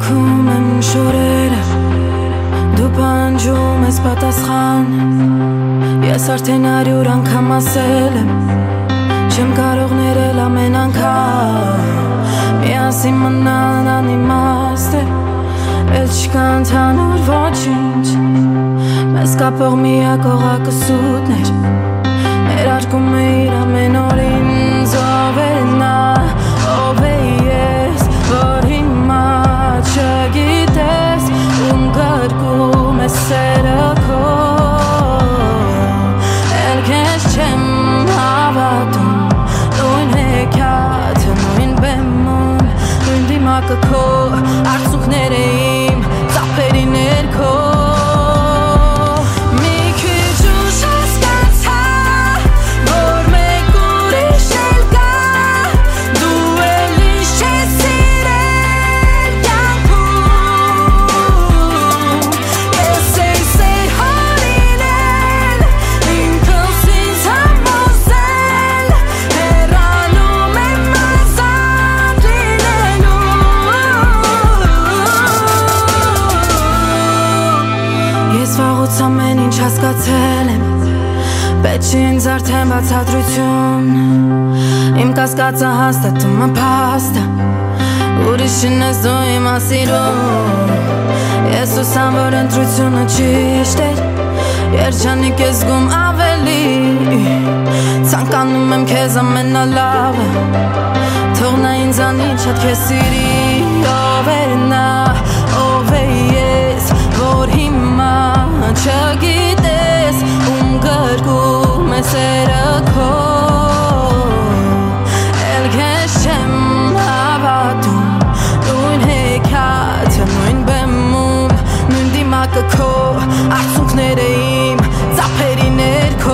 Թքում եմ շորերը Դու պանջում ես պատասխան Ես արդեն 100 անգամ ասել եմ Չեմ կարող ներել ամեն անգամ Միասին մնան անիմաստ է Էլ չկա ընդհանուր ոչինչ Մեզ կապող միակ օղակը սուտն էր Ներարկում է իր ամեն օր ինձ Ով է նա, ով է ես Որ հիմա չգիտես Ում գրկում է սերը քո Էլ քեզ չեմ հավատում Նույն հեքիաթը, նույն բեմում Նույն դիմակը քո Արցունքները իմ ծափերի ներքո Ամեն ինչ հասկացել եմ Պետք չի ինձ արդեն բացատրություն Իմ կասկածը հաստատում է փաստը Ուրիշին ես դու հիմա սիրում Ես ուսամ, որ ընտրությունը ճիշտ էր Երջանիկ ես զգում ավելի Ցանկանում եմ քեզ ամենալավը Թող նա ինձանից շատ քեզ սիրի Ով է նա, ով է ես Որ հիմա չգիտես Ում գրկում է սերը քո Էլ քեզ չեմ հավատում Նույն հեքիաթը, նույն բեմում Նույն դիմակը քո Արցունքները իմ ծափերի ներքո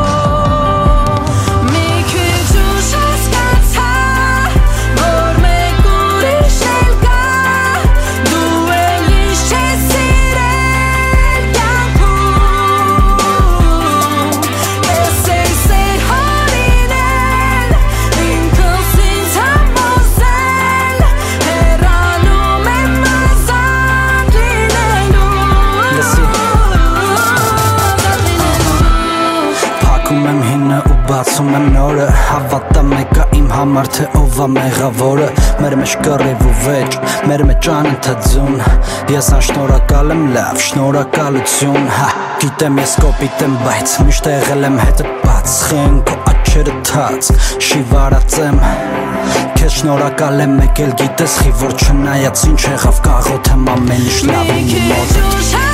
Բացում եմ նորը, հավատա մեկա իմ համար թե ով է մեղավորը Մեր մեջ կռիվ ու վեճ, մեր մեջ անընդհատ Ես անշնորհակալ եմ լավ, շնորհակալություն Գիտեմ ես կոպիտ եմ, բայց միշտ եղել եմ հետդ բաց Խեն քո աչքերը թաց, շիվարած եմ Քեզ շնորհակալ եմ մեկ էլ գիտես խի որ չնայած ինչ եղավ կաղոթեմ ամեն ինչ լավ իմ մոտ